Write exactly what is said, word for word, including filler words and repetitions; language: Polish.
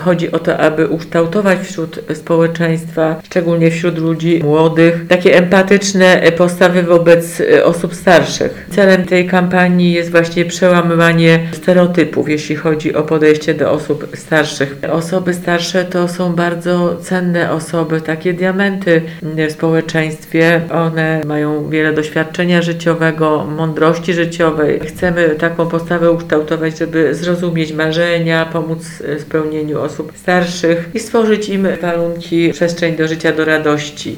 Chodzi o to, aby ukształtować wśród społeczeństwa, szczególnie wśród ludzi młodych, takie empatyczne postawy wobec osób starszych. Celem tej kampanii jest właśnie przełamywanie stereotypów, jeśli chodzi o podejście do osób starszych. Osoby starsze to są bardzo cenne osoby, takie diamenty w społeczeństwie. One mają wiele doświadczenia życiowego, mądrości życiowej. Chcemy taką postawę ukształtować, żeby zrozumieć marzenia, pomóc w spełnieniu osób starszych i stworzyć im warunki, przestrzeń do życia, do radości.